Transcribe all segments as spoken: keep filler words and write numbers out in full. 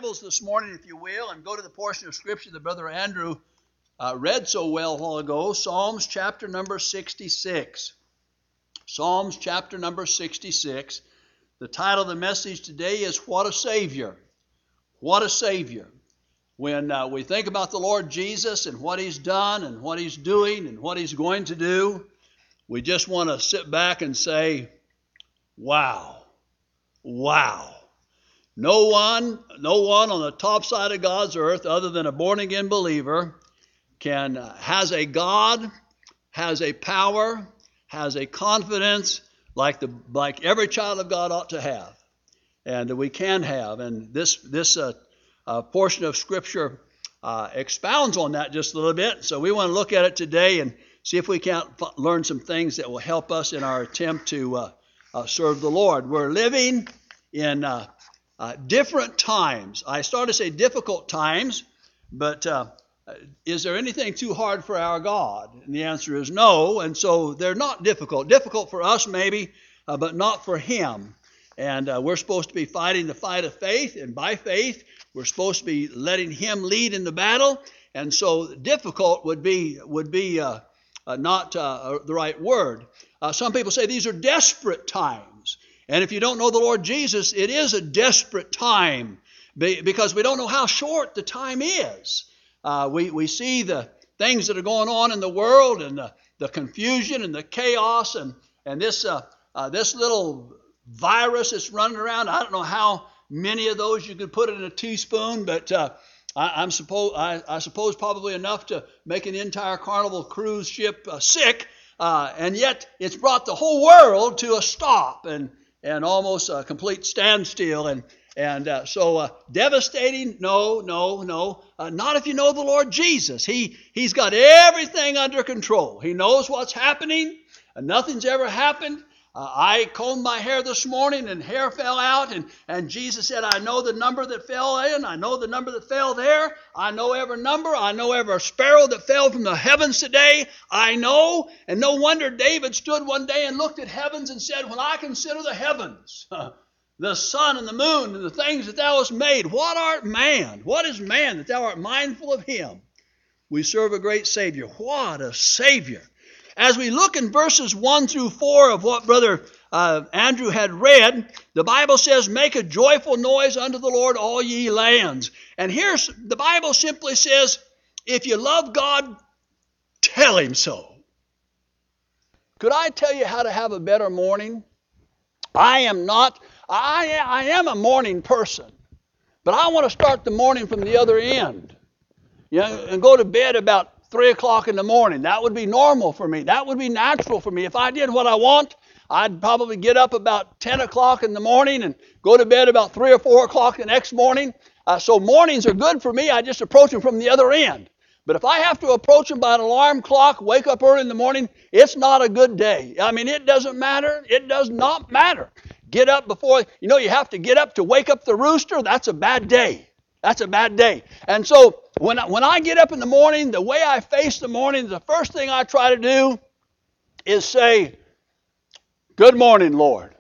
Bibles this morning, if you will, and go to the portion of Scripture that Brother Andrew uh, read so well a while ago, Psalms chapter number sixty-six. Psalms chapter number sixty-six. The title of the message today is What a Savior. What a Savior. When uh, we think about the Lord Jesus and what He's done and what He's doing and what He's going to do, we just want to sit back and say, wow, wow. No one, no one on the top side of God's earth other than a born-again believer can uh, has a God, has a power, has a confidence like the like every child of God ought to have, and we can have. And this this uh, uh, portion of Scripture uh, expounds on that just a little bit. So we want to look at it today and see if we can't f- learn some things that will help us in our attempt to uh, uh, serve the Lord. We're living in uh, uh, different times. I started to say difficult times, but uh, is there anything too hard for our God? And the answer is no. And so they're not difficult. Difficult for us maybe, uh, but not for Him. And uh, we're supposed to be fighting the fight of faith, and by faith, we're supposed to be letting Him lead in the battle. And so difficult would be would be uh, uh, not uh, the right word. Uh, some people say these are desperate times. And if you don't know the Lord Jesus, it is a desperate time because we don't know how short the time is. Uh, we, we see the things that are going on in the world and the, the confusion and the chaos and, and this, uh, uh, this little virus that's running around. I don't know how many of those you could put in a teaspoon, but uh, I, I'm suppose, I, I suppose probably enough to make an entire Carnival cruise ship uh, sick. Uh, and yet it's brought the whole world to a stop and, and almost a complete standstill. And And uh, so uh, devastating, no, no, no. Uh, not if you know the Lord Jesus. He, he's got everything under control. He knows what's happening. Uh, nothing's ever happened. Uh, I combed my hair this morning and hair fell out. And, and Jesus said, I know the number that fell in. I know the number that fell there. I know every number. I know every sparrow that fell from the heavens today. I know. And no wonder David stood one day and looked at heavens and said, when I consider the heavens, the sun and the moon and the things that thou hast made, what art man? What is man that thou art mindful of him? We serve a great Savior. What a Savior. As we look in verses one through four of what Brother uh, Andrew had read, the Bible says, make a joyful noise unto the Lord, all ye lands. And here's, the Bible simply says, if you love God, tell Him so. Could I tell you how to have a better morning? I am not... I, I am a morning person, but I want to start the morning from the other end, you know, and go to bed about three o'clock in the morning. That would be normal for me. That would be natural for me. If I did what I want, I'd probably get up about ten o'clock in the morning and go to bed about three or four o'clock the next morning. Uh, so mornings are good for me. I just approach them from the other end. But if I have to approach them by an alarm clock, wake up early in the morning, it's not a good day. I mean, it doesn't matter. It does not matter. Get up before, you know, you have to get up to wake up the rooster. That's a bad day. That's a bad day. And so when I, when I get up in the morning, the way I face the morning, the first thing I try to do is say, good morning, Lord.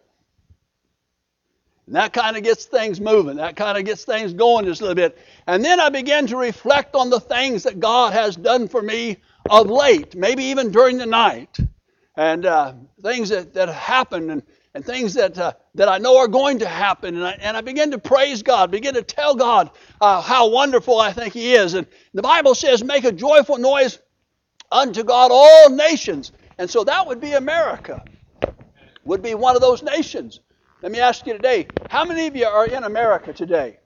And that kind of gets things moving. That kind of gets things going just a little bit. And then I begin to reflect on the things that God has done for me of late, maybe even during the night, and uh, things that, that happened and And things that uh, that I know are going to happen. And I, and I begin to praise God, begin to tell God uh, how wonderful I think He is. And the Bible says, make a joyful noise unto God, all nations. And so that would be America, would be one of those nations. Let me ask you today, how many of you are in America today?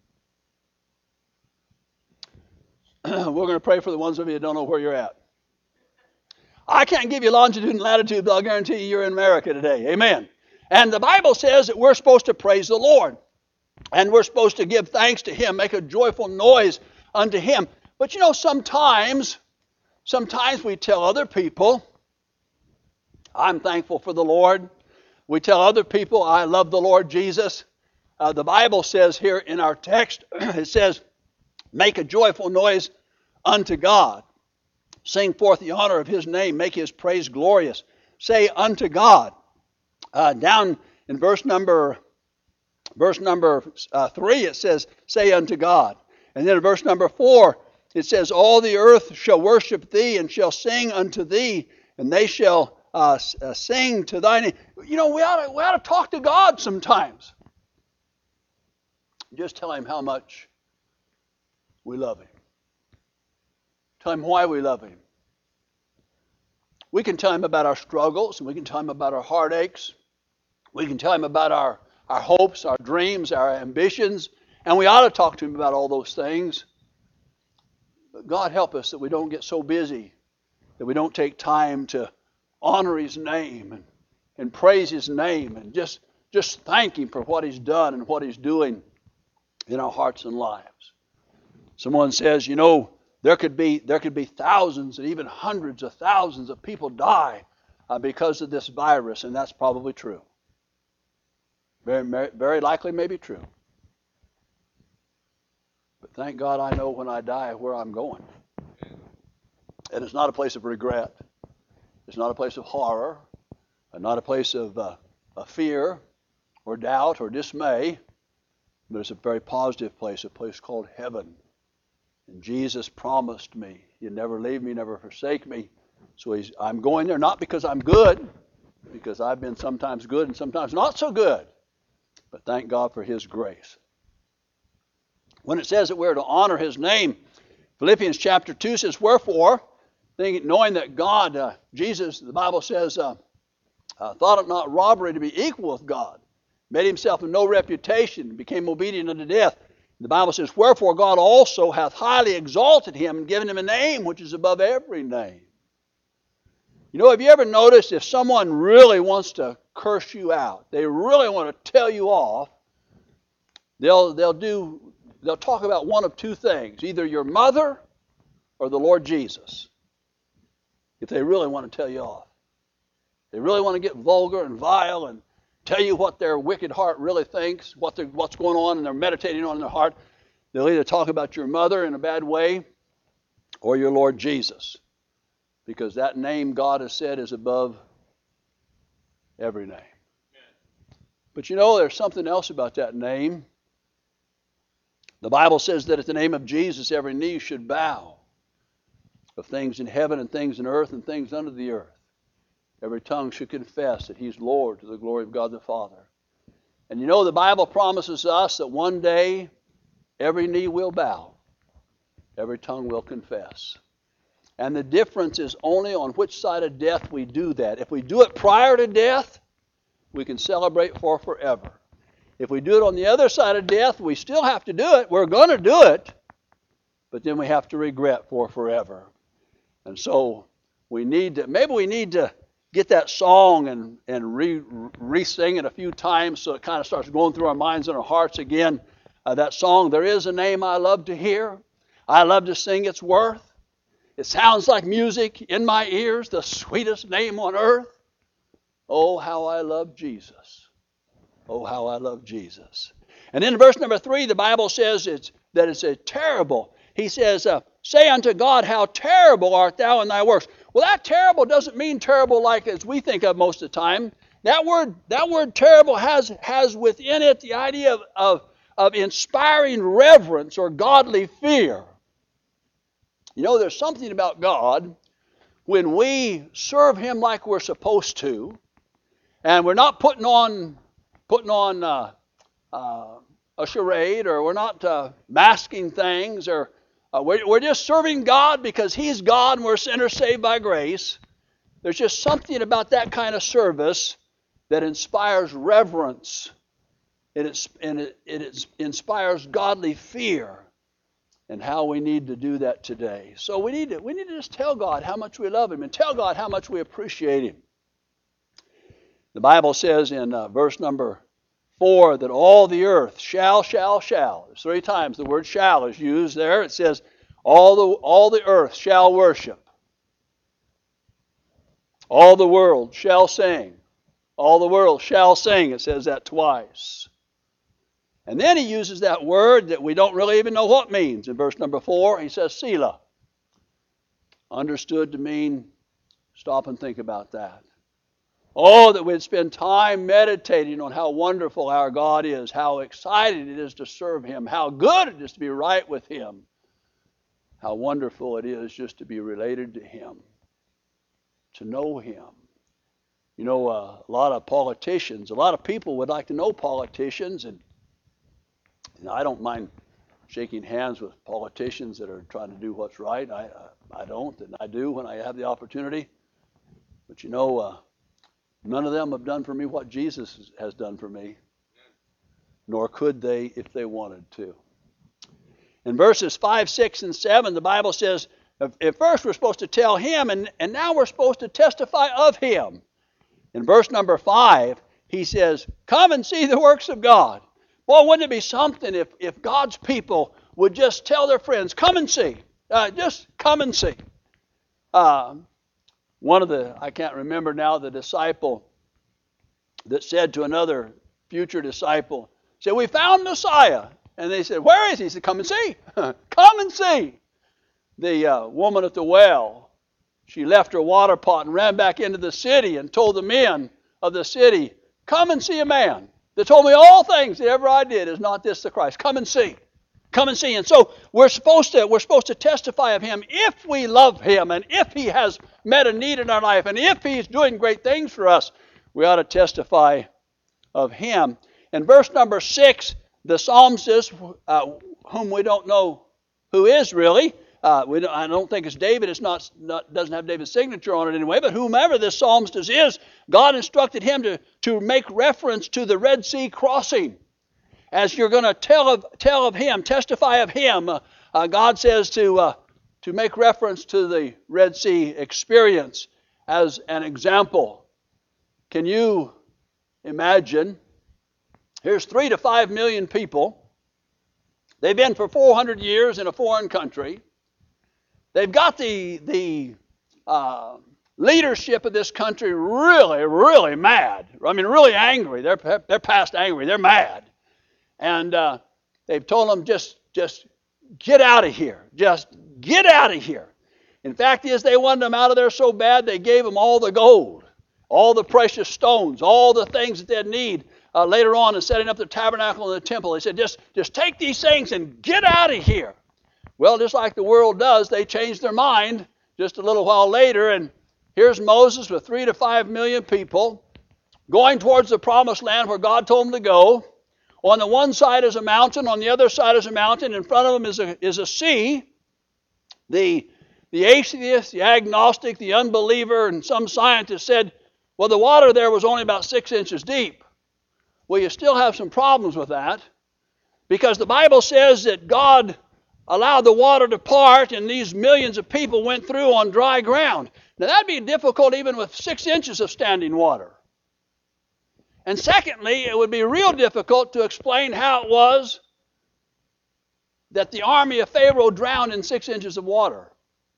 We're going to pray for the ones of you that don't know where you're at. I can't give you longitude and latitude, but I'll guarantee you you're in America today. Amen. And the Bible says that we're supposed to praise the Lord. And we're supposed to give thanks to Him, make a joyful noise unto Him. But you know, sometimes, sometimes we tell other people, I'm thankful for the Lord. We tell other people, I love the Lord Jesus. Uh, the Bible says here in our text, it says, make a joyful noise unto God. Sing forth the honor of His name, make His praise glorious. Say unto God. Uh, down in verse number Verse number uh, three, it says, say unto God. And then in verse number four, it says, all the earth shall worship thee and shall sing unto thee, and they shall uh, uh, sing to thy name. You know, we ought, to, we ought to talk to God sometimes. Just tell him how much we love him. Tell him why we love him. We can tell him about our struggles, and we can tell him about our heartaches. We can tell him about our, our hopes, our dreams, our ambitions, and we ought to talk to him about all those things. But God help us that we don't get so busy, that we don't take time to honor his name and, and praise his name and just, just thank him for what he's done and what he's doing in our hearts and lives. Someone says, you know, there could be there could be thousands and even hundreds of thousands of people die uh, because of this virus, and that's probably true. Very, very likely may be true. But thank God I know when I die where I'm going. And it's not a place of regret. It's not a place of horror, and not a place of, uh, of fear or doubt or dismay, but it's a very positive place, a place called heaven. And Jesus promised me, you'd never leave me, never forsake me. So he's, I'm going there not because I'm good, because I've been sometimes good and sometimes not so good, but thank God for his grace. When it says that we're to honor his name, Philippians chapter two says, wherefore, thinking, knowing that God, uh, Jesus, the Bible says, uh, uh, thought it not robbery to be equal with God, made himself of no reputation, became obedient unto death. The Bible says, wherefore God also hath highly exalted him and given him a name which is above every name. You know, have you ever noticed if someone really wants to curse you out, they really want to tell you off, they'll they'll do they'll talk about one of two things, either your mother or the Lord Jesus. If they really want to tell you off. They really want to get vulgar and vile and tell you what their wicked heart really thinks, what what's going on and they're meditating on in their heart. They'll either talk about your mother in a bad way or your Lord Jesus. Because that name God has said is above every name. But you know, there's something else about that name. The Bible says that at the name of Jesus every knee should bow, of things in heaven and things in earth and things under the earth. Every tongue should confess that he's Lord to the glory of God the Father. And you know, the Bible promises us that one day every knee will bow, every tongue will confess. And the difference is only on which side of death we do that. If we do it prior to death, we can celebrate for forever. If we do it on the other side of death, we still have to do it. We're going to do it, but then we have to regret for forever. And so we need to, maybe we need to get that song and, and re, re-sing it a few times so it kind of starts going through our minds and our hearts again. Uh, that song, There Is a Name I Love to Hear. I love to sing its worth. It sounds like music in my ears, the sweetest name on earth. Oh, how I love Jesus. Oh, how I love Jesus. And then in verse number three, the Bible says it's, that it's a terrible. He says, uh, say unto God, how terrible art thou in thy works. Well, that terrible doesn't mean terrible like as we think of most of the time. That word, that word terrible has, has within it the idea of, of, of inspiring reverence or godly fear. You know, there's something about God when we serve him like we're supposed to, and we're not putting on putting on uh, uh, a charade, or we're not uh, masking things, or uh, we're, we're just serving God because he's God and we're sinners saved by grace. There's just something about that kind of service that inspires reverence. It, and it, it inspires godly fear. And how we need to do that today. So we need to we need to just tell God how much we love him and tell God how much we appreciate him. The Bible says in uh, verse number four that all the earth shall, shall, shall. There's three times the word shall is used there. It says all the all the earth shall worship. All the world shall sing. All the world shall sing. It says that twice. And then he uses that word that we don't really even know what it means. In verse number four, he says Selah. Understood to mean, stop and think about that. Oh, that we'd spend time meditating on how wonderful our God is, how exciting it is to serve Him, how good it is to be right with Him, how wonderful it is just to be related to Him, to know Him. You know, uh, a lot of politicians, a lot of people would like to know politicians, and, and I don't mind shaking hands with politicians that are trying to do what's right. I, I, I don't, and I do when I have the opportunity. But you know, uh, none of them have done for me what Jesus has done for me, nor could they if they wanted to. In verses five, six, and seven, the Bible says, at first we're supposed to tell Him, and, and now we're supposed to testify of Him. In verse number five, he says, come and see the works of God. Boy, wouldn't it be something if, if God's people would just tell their friends, come and see. Uh, just come and see. Uh, one of the, I can't remember now, the disciple that said to another future disciple, said, we found Messiah. And they said, where is he? He said, come and see. Come and see. The uh, woman at the well, she left her water pot and ran back into the city and told the men of the city, come and see a man that told me all things that ever I did. Is not this the Christ? Come and see. Come and see. And so we're supposed to, we're supposed to testify of Him if we love Him, and if He has met a need in our life, and if He's doing great things for us, we ought to testify of Him. In verse number six, the psalmist says, uh, whom we don't know who is really, uh, we don't, I don't think it's David. It's not, not doesn't have David's signature on it anyway. But whomever this psalmist is, God instructed him to to make reference to the Red Sea crossing. As you're going to tell of tell of Him, testify of Him, uh, uh, God says to uh, to make reference to the Red Sea experience as an example. Can you imagine? Here's three to five million people. They've been for four hundred years in a foreign country. They've got the the uh, leadership of this country really, really mad. I mean, really angry. They're they're past angry. They're mad, and uh, they've told them just just get out of here. Just get out of here. In fact, is they wanted them out of there so bad they gave them all the gold, all the precious stones, all the things that they'd need. Uh, later on in setting up the tabernacle and the temple, they said, just, just take these things and get out of here. Well, just like the world does, they changed their mind just a little while later, and here's Moses with three to five million people going towards the promised land where God told them to go. On the one side is a mountain, on the other side is a mountain, in front of them is a, is a sea. The, the atheist, the agnostic, the unbeliever, and some scientists said, well, the water there was only about six inches deep. Well, you still have some problems with that, because the Bible says that God allowed the water to part and these millions of people went through on dry ground. Now, that'd be difficult even with six inches of standing water. And secondly, it would be real difficult to explain how it was that the army of Pharaoh drowned in six inches of water.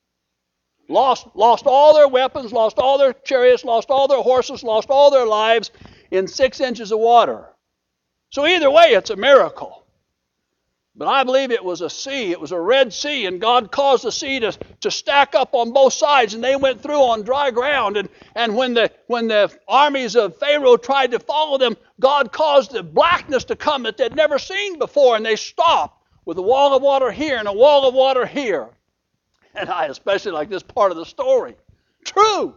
Lost, lost all their weapons, lost all their chariots, lost all their horses, lost all their lives in six inches of water. So either way, it's a miracle. But I believe it was a sea. It was a Red Sea, and God caused the sea to, to stack up on both sides, and they went through on dry ground. And, and when the when the armies of Pharaoh tried to follow them, God caused the blackness to come that they'd never seen before, and they stopped with a wall of water here and a wall of water here. And I especially like this part of the story. True.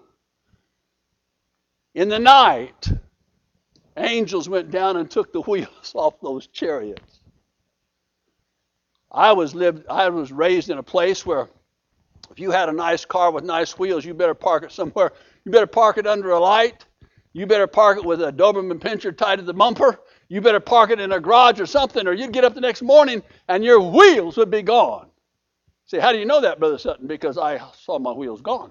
In the night, angels went down and took the wheels off those chariots. I was lived. I was raised in a place where if you had a nice car with nice wheels, you better park it somewhere. You better park it under a light. You better park it with a Doberman Pinscher tied to the bumper. You better park it in a garage or something, or you'd get up the next morning and your wheels would be gone. Say, how do you know that, Brother Sutton? Because I saw my wheels gone.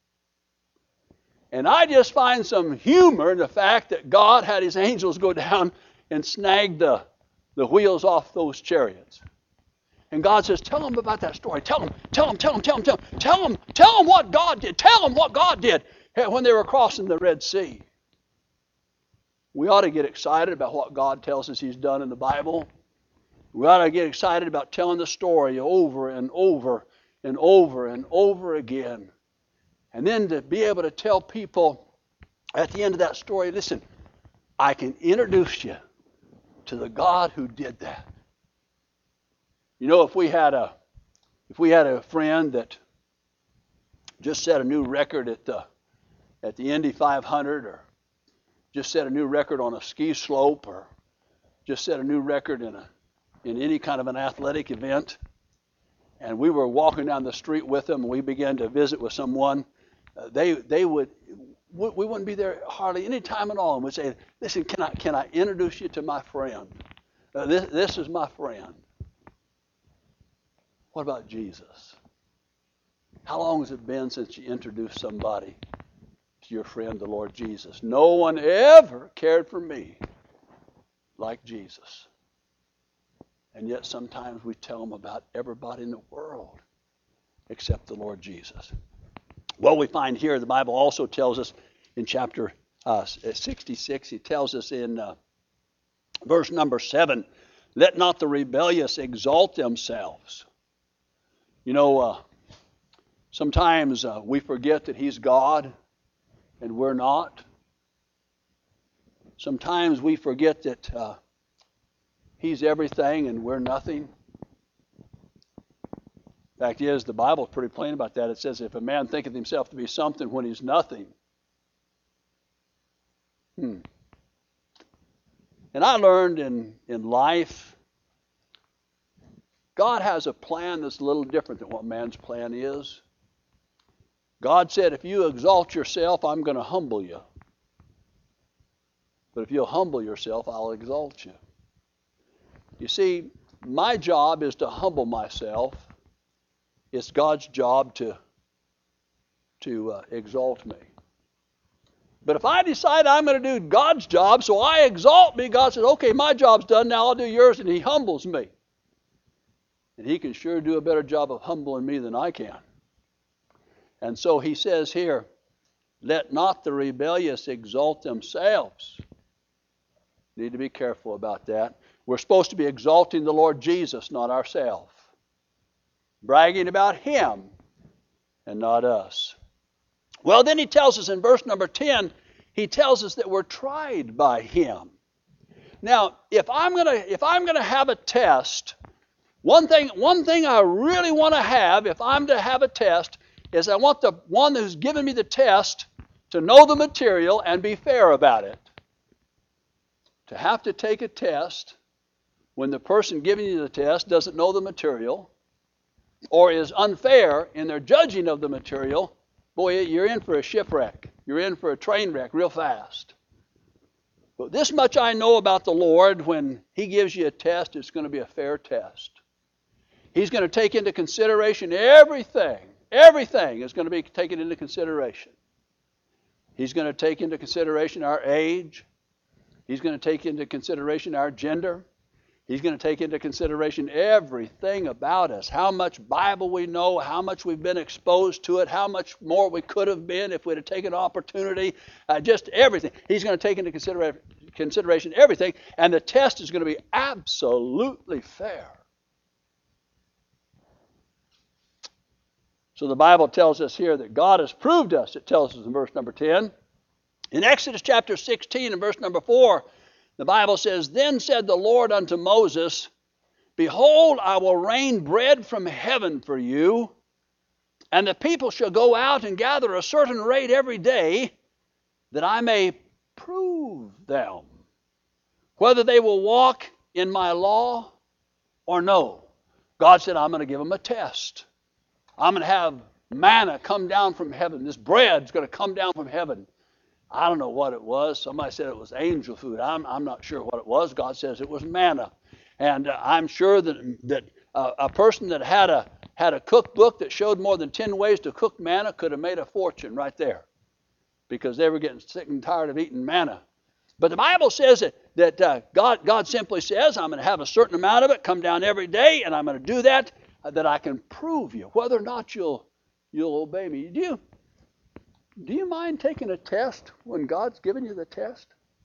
And I just find some humor in the fact that God had His angels go down and snag the, the wheels off those chariots. And God says, tell them about that story. Tell them, tell them, tell them, tell them, tell them, tell them, tell them what God did. Tell them what God did when they were crossing the Red Sea. We ought to get excited about what God tells us He's done in the Bible. We ought to get excited about telling the story over and over and over and over again. And then to be able to tell people at the end of that story, listen, I can introduce you to the God who did that. You know, if we had a if we had a friend that just set a new record at the at the Indy five hundred, or just set a new record on a ski slope, or just set a new record in a in any kind of an athletic event, and we were walking down the street with them, and we began to visit with someone, uh, they they would we wouldn't be there hardly any time at all, and we'd say, "Listen, can I can I introduce you to my friend? Uh, this this is my friend." What about Jesus? How long has it been since you introduced somebody to your friend, the Lord Jesus? No one ever cared for me like Jesus. And yet sometimes we tell them about everybody in the world except the Lord Jesus. Well, we find here, the Bible also tells us in chapter uh, sixty-six, it tells us in uh, verse number seven, let not the rebellious exalt themselves. You know, uh, sometimes uh, we forget that He's God and we're not. Sometimes we forget that uh, He's everything and we're nothing. Fact is, the Bible is pretty plain about that. It says, if a man thinketh himself to be something when he's nothing. Hmm. And I learned in, in life, God has a plan that's a little different than what man's plan is. God said, if you exalt yourself, I'm going to humble you. But if you'll humble yourself, I'll exalt you. You see, my job is to humble myself. It's God's job to, to uh, exalt me. But if I decide I'm going to do God's job, so I exalt me, God says, okay, my job's done, now I'll do yours, and He humbles me. And He can sure do a better job of humbling me than I can. And so He says here, let not the rebellious exalt themselves. Need to be careful about that. We're supposed to be exalting the Lord Jesus, not ourselves. Bragging about Him and not us. Well, then He tells us in verse number ten, He tells us that we're tried by Him. Now, if I'm gonna if I'm gonna have a test, one thing one thing I really want to have, if I'm to have a test, is I want the one who's given me the test to know the material and be fair about it. To have to take a test when the person giving you the test doesn't know the material or is unfair in their judging of the material, boy, you're in for a shipwreck. You're in for a train wreck real fast. But this much I know about the Lord, when He gives you a test, it's going to be a fair test. He's going to take into consideration everything. Everything is going to be taken into consideration. He's going to take into consideration our age. He's going to take into consideration our gender. He's going to take into consideration everything about us. How much Bible we know, how much we've been exposed to it, how much more we could have been if we'd have taken opportunity. Uh, just everything. He's going to take into considera- consideration everything. And the test is going to be absolutely fair. So the Bible tells us here that God has proved us. It tells us in verse number ten. In Exodus chapter sixteen and verse number four, the Bible says, then said the Lord unto Moses, behold, I will rain bread from heaven for you, and the people shall go out and gather a certain rate every day, that I may prove them, whether they will walk in my law or no. God said, I'm going to give them a test. I'm going to have manna come down from heaven. This bread's going to come down from heaven. I don't know what it was. Somebody said it was angel food. I'm, I'm not sure what it was. God says it was manna. And uh, I'm sure that, that uh, a person that had a, had a cookbook that showed more than ten ways to cook manna could have made a fortune right there, because they were getting sick and tired of eating manna. But the Bible says that, that uh, God, God simply says, I'm going to have a certain amount of it come down every day, and I'm going to do that, uh, that I can prove you, whether or not you'll, you'll obey me. Do you, do you mind taking a test when God's given you the test?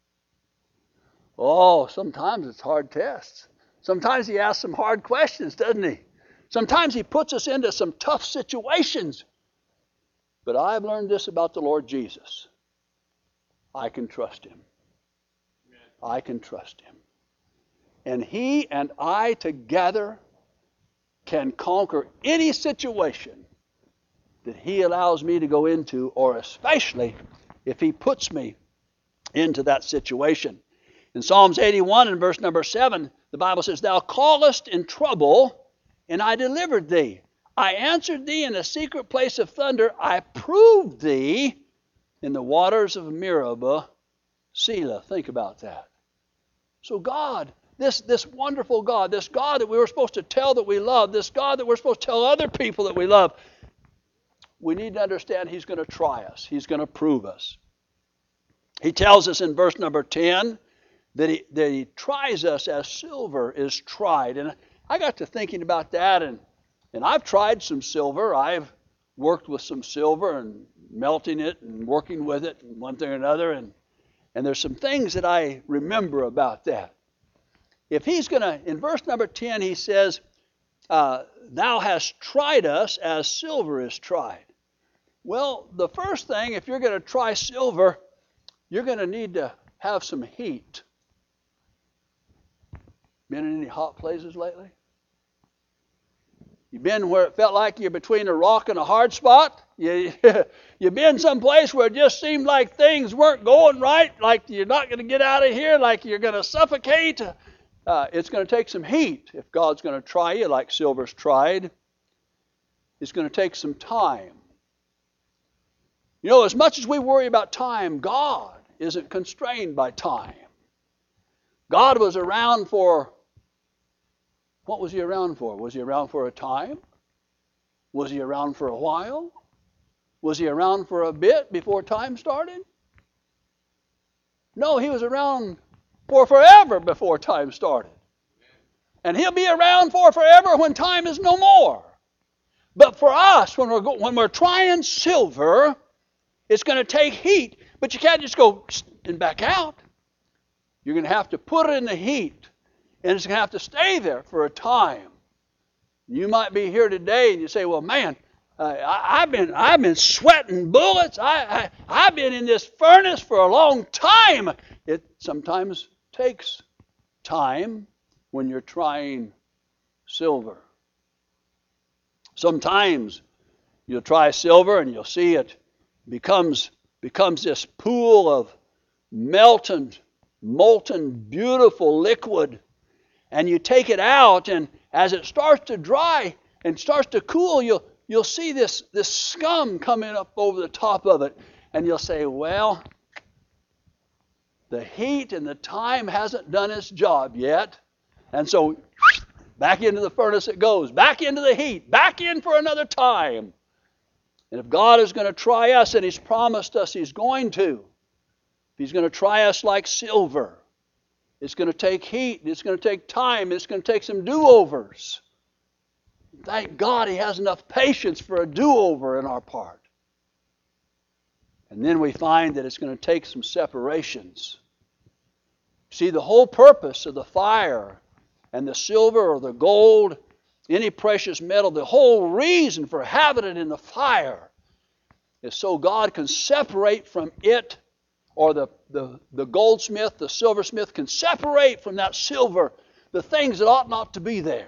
Oh, sometimes it's hard tests. Sometimes He asks some hard questions, doesn't He? Sometimes He puts us into some tough situations. But I've learned this about the Lord Jesus. I can trust him. I can trust him. And he and I together can conquer any situation that he allows me to go into, or especially if he puts me into that situation. In Psalms eighty-one and verse number seven, the Bible says, Thou callest in trouble, and I delivered thee. I answered thee in a secret place of thunder. I proved thee in the waters of Meribah, Selah. Think about that. So God, this, this wonderful God, this God that we were supposed to tell that we love, this God that we're supposed to tell other people that we love, we need to understand he's going to try us. He's going to prove us. He tells us in verse number ten that he, that he tries us as silver is tried. And I got to thinking about that, and, and I've tried some silver. I've worked with some silver and melting it and working with it and one thing or another. And, and there's some things that I remember about that. If he's going to, in verse number ten, he says, uh, Thou hast tried us as silver is tried. Well, the first thing, if you're going to try silver, you're going to need to have some heat. Been in any hot places lately? You been where it felt like you're between a rock and a hard spot? You, you been someplace where it just seemed like things weren't going right, like you're not going to get out of here, like you're going to suffocate? Uh, it's going to take some heat if God's going to try you like silver's tried. It's going to take some time. You know, as much as we worry about time, God isn't constrained by time. God was around for, what was he around for? Was he around for a time? Was he around for a while? Was he around for a bit before time started? No, he was around for forever before time started. And he'll be around for forever when time is no more. But for us, when we're, go, when we're trying silver, it's going to take heat. But you can't just go and back out. You're going to have to put it in the heat. And it's going to have to stay there for a time. You might be here today and you say, well, man, uh, I, I've been I've been sweating bullets. I, I, I've been in this furnace for a long time. It sometimes takes time when you're trying silver. Sometimes you'll try silver and you'll see it becomes, becomes this pool of melting, molten, beautiful liquid. And you take it out, and as it starts to dry and starts to cool, you'll, you'll see this, this scum coming up over the top of it. And you'll say, well, the heat and the time hasn't done its job yet. And so back into the furnace it goes, back into the heat, back in for another time. And if God is going to try us, and he's promised us he's going to, if he's going to try us like silver, it's going to take heat, it's going to take time, it's going to take some do-overs. Thank God he has enough patience for a do-over in our part. And then we find that it's going to take some separations. See, the whole purpose of the fire and the silver or the gold, any precious metal, the whole reason for having it in the fire is so God can separate from it, or the, the, the goldsmith, the silversmith can separate from that silver the things that ought not to be there.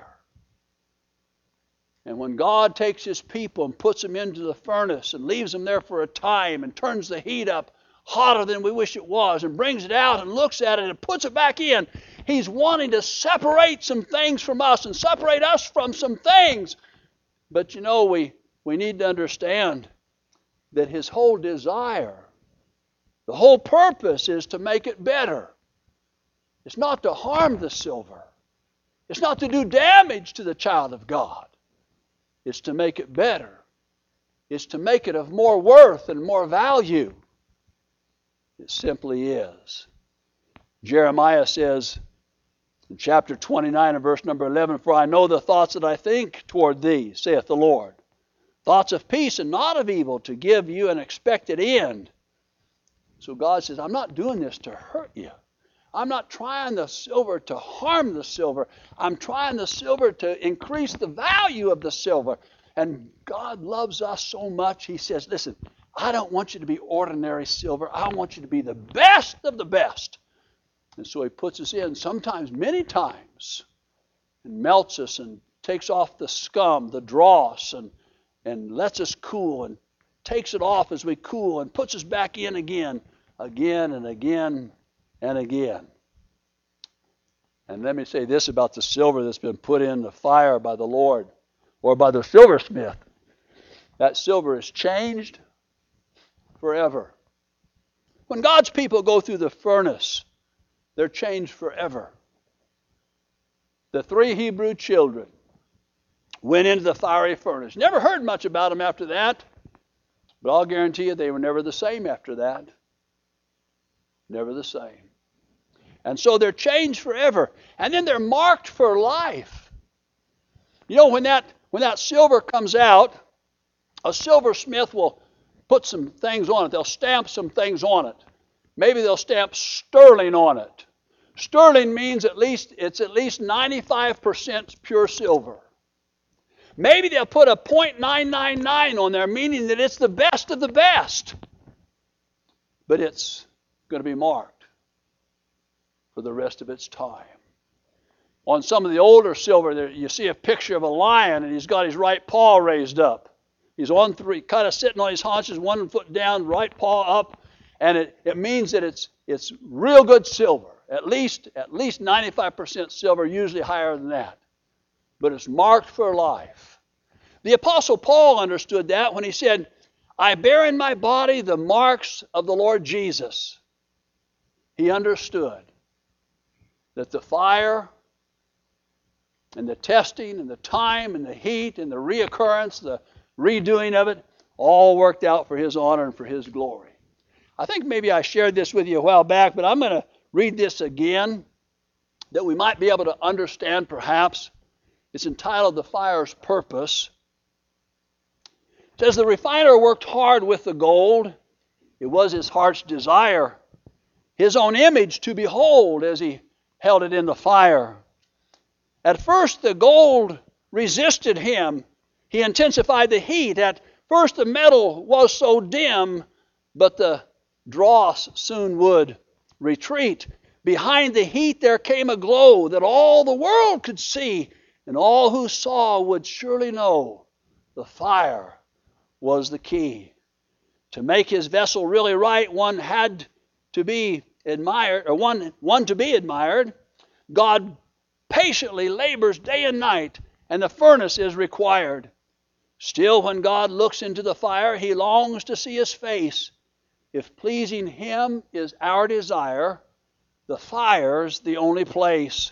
And when God takes his people and puts them into the furnace and leaves them there for a time and turns the heat up hotter than we wish it was and brings it out and looks at it and puts it back in, he's wanting to separate some things from us and separate us from some things. But you know, we, we need to understand that his whole desire, the whole purpose is to make it better. It's not to harm the silver. It's not to do damage to the child of God. It's to make it better. It's to make it of more worth and more value. It simply is. Jeremiah says in chapter twenty-nine and verse number eleven, For I know the thoughts that I think toward thee, saith the Lord, thoughts of peace and not of evil, to give you an expected end. So God says, I'm not doing this to hurt you. I'm not trying the silver to harm the silver. I'm trying the silver to increase the value of the silver. And God loves us so much, he says, listen, I don't want you to be ordinary silver. I want you to be the best of the best. And so he puts us in, sometimes, many times, and melts us and takes off the scum, the dross, and, and lets us cool, and takes it off as we cool, and puts us back in again, again and again and again. And let me say this about the silver that's been put in the fire by the Lord, or by the silversmith. That silver is changed forever. When God's people go through the furnace, they're changed forever. The three Hebrew children went into the fiery furnace. Never heard much about them after that, but I'll guarantee you they were never the same after that. Never the same. And so they're changed forever. And then they're marked for life. You know, when that when that silver comes out, a silversmith will put some things on it. They'll stamp some things on it. Maybe they'll stamp sterling on it. Sterling means at least it's at least ninety-five percent pure silver. Maybe they'll put a point nine nine nine on there, meaning that it's the best of the best. But it's going to be marked for the rest of its time. On some of the older silver, there you see a picture of a lion, and he's got his right paw raised up. He's on three, kind of sitting on his haunches, one foot down, right paw up, and it, it means that it's it's real good silver. At least at least ninety-five percent silver, usually higher than that. But it's marked for life. The Apostle Paul understood that when he said, I bear in my body the marks of the Lord Jesus. He understood that the fire and the testing and the time and the heat and the reoccurrence, the redoing of it, all worked out for his honor and for his glory. I think maybe I shared this with you a while back, but I'm going to read this again that we might be able to understand perhaps. It's entitled The Fire's Purpose. It says, the refiner worked hard with the gold. It was his heart's desire, his own image to behold as he held it in the fire. At first the gold resisted him. He intensified the heat. At first the metal was so dim, but the dross soon would retreat. Behind the heat there came a glow that all the world could see, and all who saw would surely know the fire was the key. To make his vessel really right, one had to be admired, or one, one to be admired. God patiently labors day and night, and the furnace is required. Still, when God looks into the fire, he longs to see his face. If pleasing him is our desire, the fire's the only place.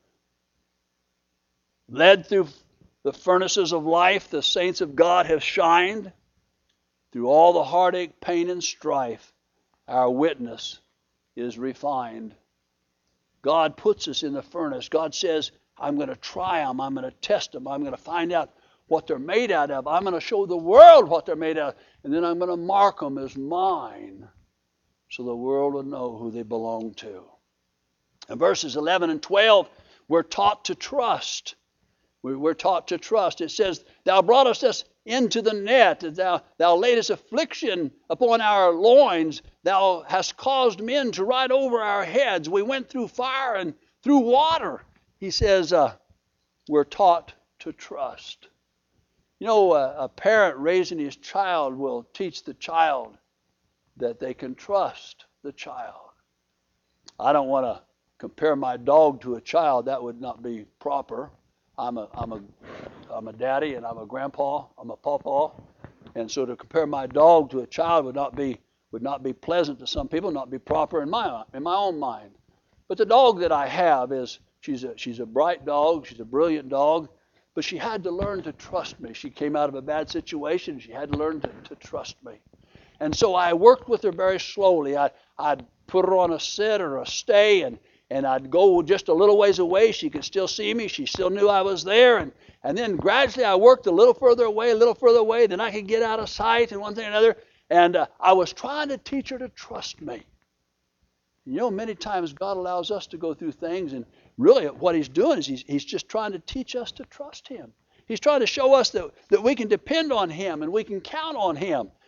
Led through the furnaces of life, the saints of God have shined. Through all the heartache, pain, and strife, our witness is refined. God puts us in the furnace. God says, I'm going to try them. I'm going to test them. I'm going to find out what they're made out of. I'm going to show the world what they're made out of. And then I'm going to mark them as mine so the world will know who they belong to. In verses eleven and twelve, we're taught to trust. We're taught to trust. It says, thou broughtest us into the net. Thou, thou laidest affliction upon our loins. Thou hast caused men to ride over our heads. We went through fire and through water. He says, uh, we're taught to trust. You know, a, a parent raising his child will teach the child that they can trust the child. I don't want to compare my dog to a child. That would not be proper. I'm a, I'm a, I'm a daddy and I'm a grandpa. I'm a pawpaw, and so to compare my dog to a child would not be would not be pleasant to some people, not be proper in my in my own mind. But the dog that I have is she's a she's a bright dog. She's a brilliant dog, but she had to learn to trust me. She came out of a bad situation. She had to learn to, to trust me, and so I worked with her very slowly. I I'd put her on a sit or a stay, and. And I'd go just a little ways away. She could still see me. She still knew I was there. And, and then gradually I worked a little further away, a little further away. Then I could get out of sight and one thing or another. And uh, I was trying to teach her to trust me. You know, many times God allows us to go through things. And really what he's doing is he's, he's just trying to teach us to trust him. He's trying to show us that, that we can depend on him and we can count on him.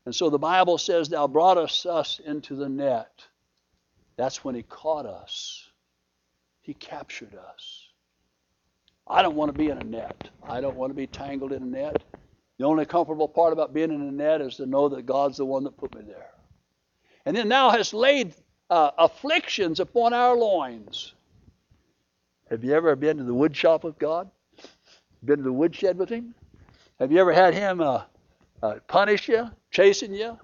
And so the Bible says, thou broughtest us into the net. That's when he caught us. He captured us. I don't want to be in a net. I don't want to be tangled in a net. The only comfortable part about being in a net is to know that God's the one that put me there. And then thou hast laid uh, afflictions upon our loins. Have you ever been to the wood shop with God? Been to the woodshed with him? Have you ever had him uh, uh, punish you, chasten you,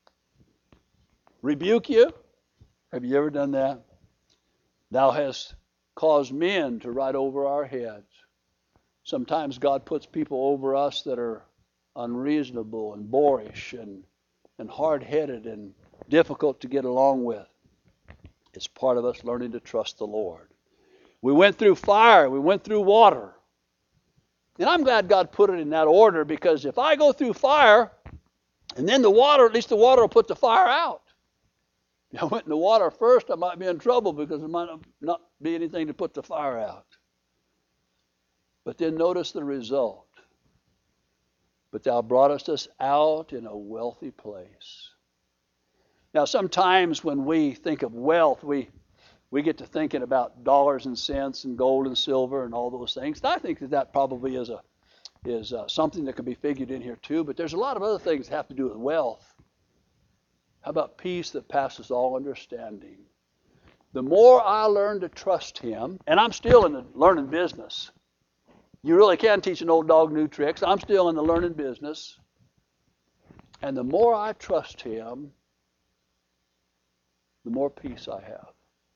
rebuke you? Have you ever done that? Thou hast caused men to ride over our heads. Sometimes God puts people over us that are unreasonable and boorish and, and hard-headed and difficult to get along with. It's part of us learning to trust the Lord. We went through fire. We went through water. And I'm glad God put it in that order, because if I go through fire and then the water, at least the water will put the fire out. If I went in the water first, I might be in trouble because there might not be anything to put the fire out. But then notice the result. But thou broughtest us out in a wealthy place. Now, sometimes when we think of wealth, we we get to thinking about dollars and cents and gold and silver and all those things. And I think that that probably is a is uh, something that can be figured in here too. But there's a lot of other things that have to do with wealth. How about peace that passes all understanding? The more I learn to trust him, and I'm still in the learning business. You really can teach an old dog new tricks. I'm still in the learning business. And the more I trust him, the more peace I have.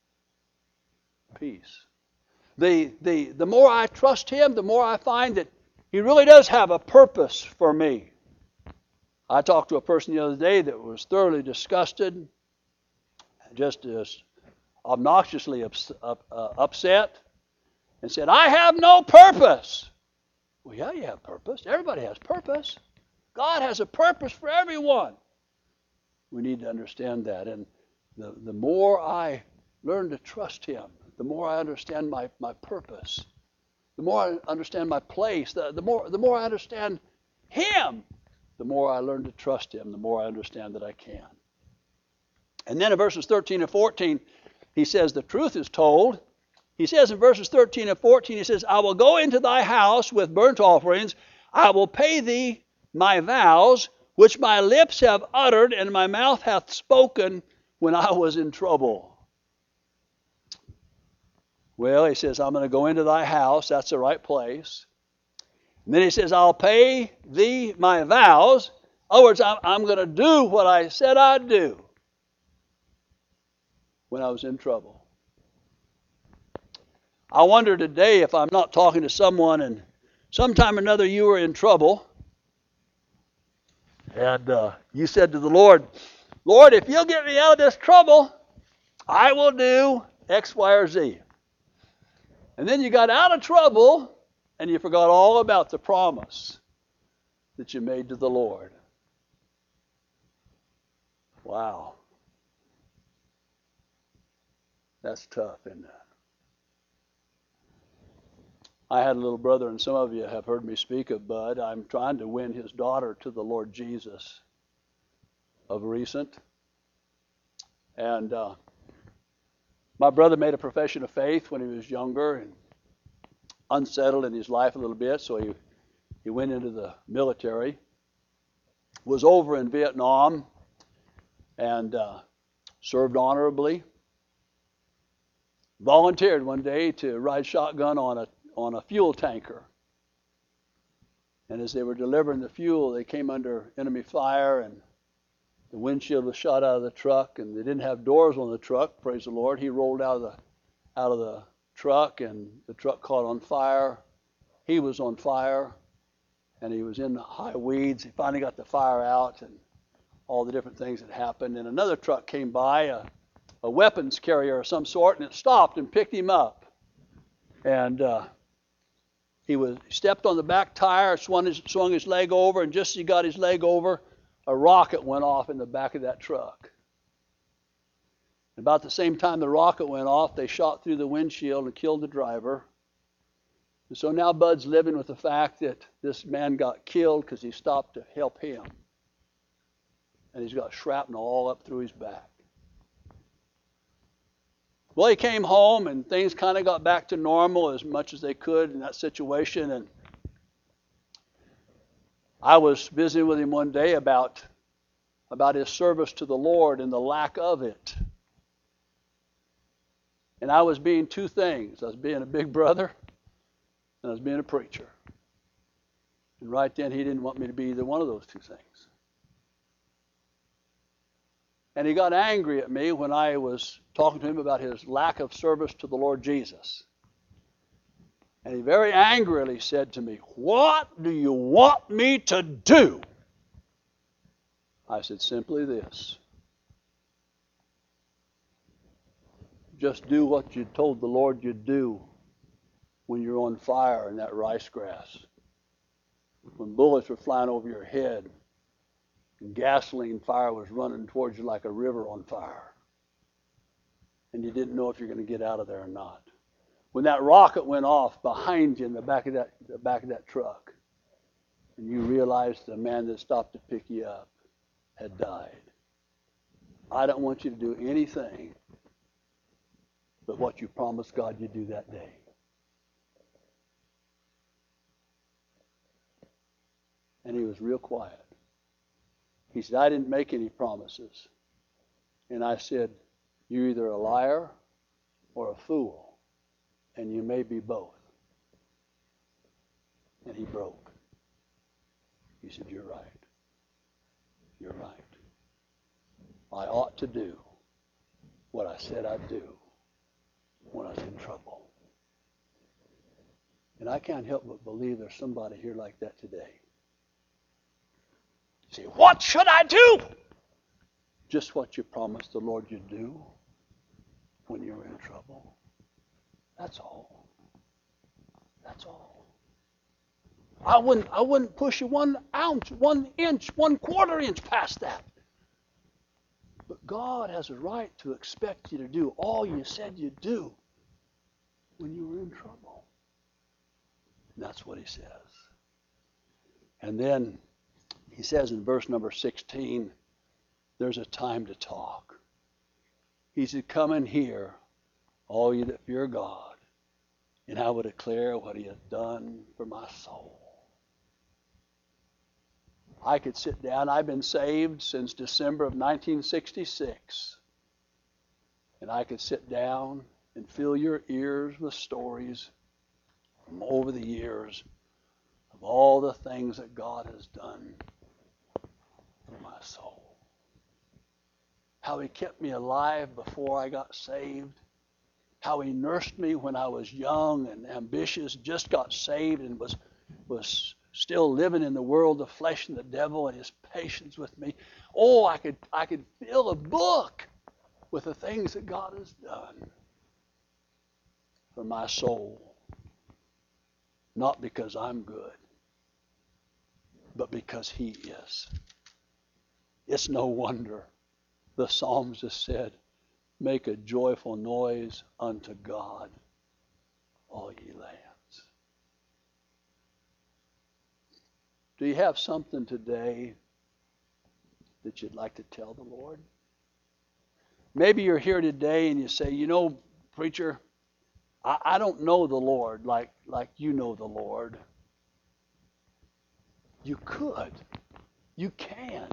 Peace. The, the, the more I trust him, the more I find that he really does have a purpose for me. I talked to a person the other day that was thoroughly disgusted, just as obnoxiously ups, up, uh, upset, and said, I have no purpose. Well, yeah, you have purpose. Everybody has purpose. God has a purpose for everyone. We need to understand that. And the, the more I learn to trust him, the more I understand my, my purpose, the more I understand my place, the, the more the more I understand him, the more I learn to trust him, the more I understand that I can. And then in verses thirteen and fourteen, he says, the truth is told. He says in verses thirteen and fourteen, he says, I will go into thy house with burnt offerings. I will pay thee my vows, which my lips have uttered, and my mouth hath spoken when I was in trouble. Well, he says, I'm going to go into thy house. That's the right place. And then he says, I'll pay thee my vows. In other words, I'm, I'm going to do what I said I'd do when I was in trouble. I wonder today if I'm not talking to someone and sometime or another you were in trouble and uh, you said to the Lord, Lord, if you'll get me out of this trouble, I will do X, Y, or Z. And then you got out of trouble and you forgot all about the promise that you made to the Lord. Wow. That's tough, isn't it? I had a little brother, and some of you have heard me speak of Bud. I'm trying to win his daughter to the Lord Jesus of recent. And uh, my brother made a profession of faith when he was younger and unsettled in his life a little bit, so he, he went into the military, was over in Vietnam, and uh, served honorably. Volunteered one day to ride shotgun on a on a fuel tanker. And as they were delivering the fuel, they came under enemy fire, and the windshield was shot out of the truck, and they didn't have doors on the truck, praise the Lord. He rolled out of the out of the truck, and the truck caught on fire. He was on fire, and he was in the high weeds. He finally got the fire out, and all the different things that happened. And another truck came by, a, a weapons carrier of some sort, and it stopped and picked him up. And uh, he was he stepped on the back tire, swung his, swung his leg over, and just as he got his leg over, a rocket went off in the back of that truck. About the same time the rocket went off, they shot through the windshield and killed the driver. And so now Bud's living with the fact that this man got killed because he stopped to help him. and he's got shrapnel all up through his back. Well, he came home, and things kind of got back to normal as much as they could in that situation. And I was visiting with him one day about, about his service to the Lord and the lack of it. And I was being two things. I was being a big brother, and I was being a preacher. And right then, he didn't want me to be either one of those two things. And he got angry at me when I was talking to him about his lack of service to the Lord Jesus. And he very angrily said to me, "What do you want me to do?" I said, "Simply this. Just do what you told the Lord you'd do when you're on fire in that rice grass. When bullets were flying over your head and gasoline fire was running towards you like a river on fire. And you didn't know if you're going to get out of there or not. When that rocket went off behind you in the back of that, the back of that truck, and you realized the man that stopped to pick you up had died. I don't want you to do anything but what you promised God you'd do that day." And he was real quiet. He said, "I didn't make any promises." And I said, "You're either a liar or a fool, and you may be both." And he broke. He said, "You're right. You're right. I ought to do what I said I'd do when I was in trouble." And I can't help but believe there's somebody here like that today. You say, "What should I do?" Just what you promised the Lord you'd do when you were in trouble. That's all. That's all. I wouldn't, I wouldn't push you one ounce, one inch, one quarter inch past that. But God has a right to expect you to do all you said you'd do when you were in trouble. And that's what he says. And then he says in verse number sixteen, there's a time to talk. He said, "Come and hear, all you that fear God, and I will declare what he has done for my soul." I could sit down. I've been saved since December of nineteen sixty-six. And I could sit down and fill your ears with stories from over the years of all the things that God has done for my soul. How he kept me alive before I got saved. How he nursed me when I was young and ambitious, just got saved and was, was still living in the world of flesh and the devil, and his patience with me. Oh, I could, I could fill a book with the things that God has done for my soul. Not because I'm good, but because he is. It's no wonder the Psalms have said, "Make a joyful noise unto God, all ye lands." Do you have something today that you'd like to tell the Lord? Maybe you're here today and you say, "You know, preacher, I, I don't know the Lord like, like you know the Lord." You could. You can.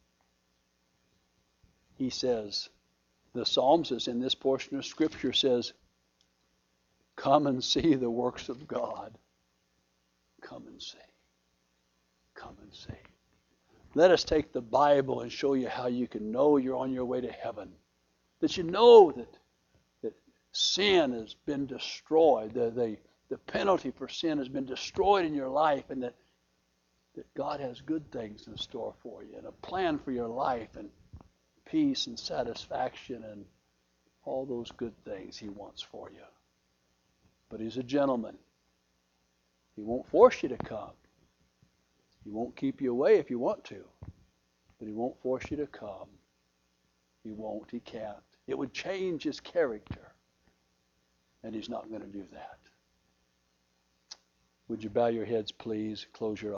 He says, the psalmist in this portion of Scripture says, "Come and see the works of God. Come and see. Come and see." Let us take the Bible and show you how you can know you're on your way to heaven. That you know that, that sin has been destroyed. The, the, the penalty for sin has been destroyed in your life, and that, that God has good things in store for you and a plan for your life and peace and satisfaction and all those good things he wants for you. But he's a gentleman. He won't force you to come. He won't keep you away if you want to. But he won't force you to come. He won't. He can't. It would change his character. And he's not going to do that. Would you bow your heads, please? Close your eyes.